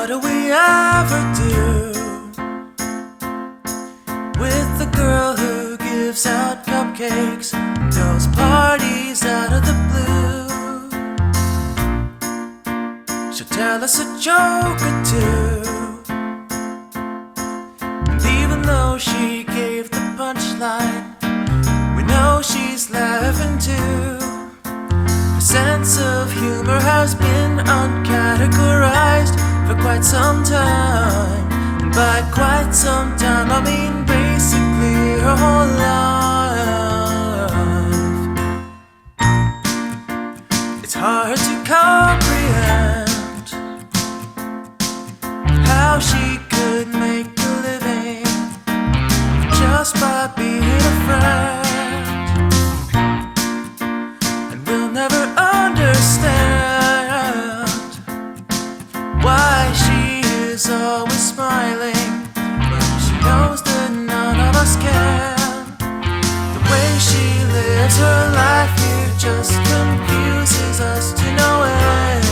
What do we ever do with the girl who gives out cupcakes, those parties out of the blue? She'll tell us a joke or two, and even though she gave the punchline, we know she's laughing too. Her sense of humor has been uncategorized for quite some time, and by quite some time I mean basically her whole life. It's hard to comprehend how she could make a living just by being a friend, and we'll never understand why she is always smiling when she knows that none of us can. The way she lives her life here just confuses us to no end.